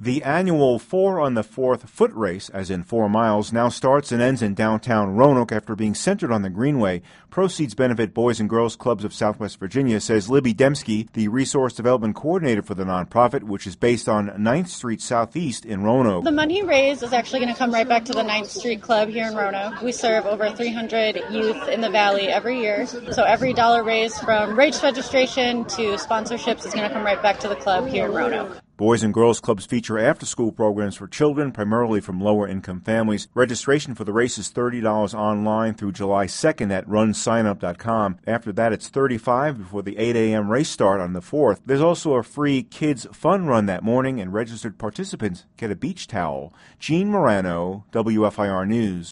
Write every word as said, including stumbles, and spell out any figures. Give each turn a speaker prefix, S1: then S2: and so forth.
S1: The annual Four on the Fourth foot race, as in four miles, now starts and ends in downtown Roanoke after being centered on the Greenway. Proceeds benefit Boys and Girls Clubs of Southwest Virginia, says Libby Dembski, the Resource Development Coordinator for the nonprofit, which is based on ninth Street Southeast in Roanoke.
S2: The money raised is actually going to come right back to the ninth Street Club here in Roanoke. We serve over three hundred youth in the Valley every year. So every dollar raised from race registration to sponsorships is going to come right back to the club here in Roanoke.
S1: Boys and Girls Clubs feature after-school programs for children, primarily from lower-income families. Registration for the race is thirty dollars online through July second at run sign up dot com. After that, it's thirty-five dollars before the eight a.m. race start on the fourth. There's also a free kids fun run that morning, and registered participants get a beach towel. Gene Morano, W F I R News.